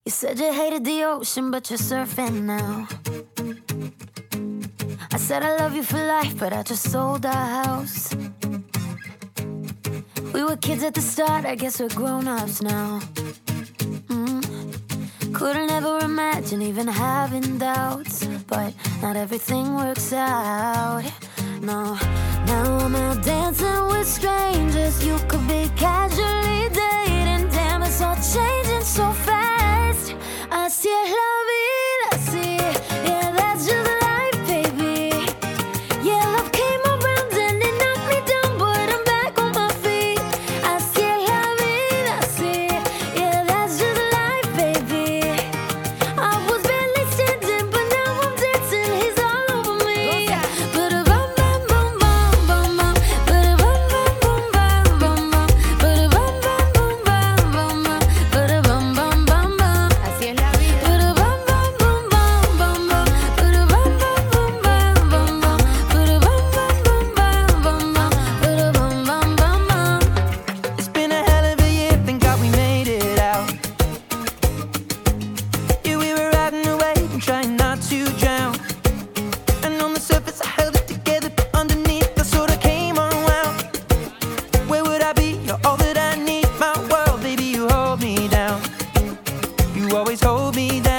You said you hated the ocean, but you're surfing now. I said I love you for life, but I just sold our house. We were kids at the start, I guess we're grown-ups now. Couldn't ever imagine even having doubts, but not everything works out. No, now I'm out dancing with strangers. You could be casually dating. Damn, it's all changing so fast. Así es la vida, así. Yeah, that's just life, baby. Yeah, love came around and it knocked me down, but I'm back on my feet. Así es la vida, así. Yeah, that's just life, baby. I was barely standing, but now I'm dancing. He's all over me. Ba-da-bum, bum, bum, bum, bum, bum. Ba-da-bum, bum, bum, bum, bum, bum. Ba-da-bum, bum, bum, bum, bum, bum. Ba-da-bum, bum, bum, bum. Así es la vida. Ba-da-bum, bum, bum, bum, bum, bum. Ba-da-bum, bum, bum, bum, bum, bum. Ba-da-bum, bum, bum, bum, bum, bum. Ba-da-bum, bum, bum, bum. It's been a hell of a year, thank God we made it out. Yeah, we were riding away and trying not to drown. And on the surface I held it together, but underneath I sort of came unwound. Where would I be? You're all that I need. My world, baby, you hold me down. You always hold me down.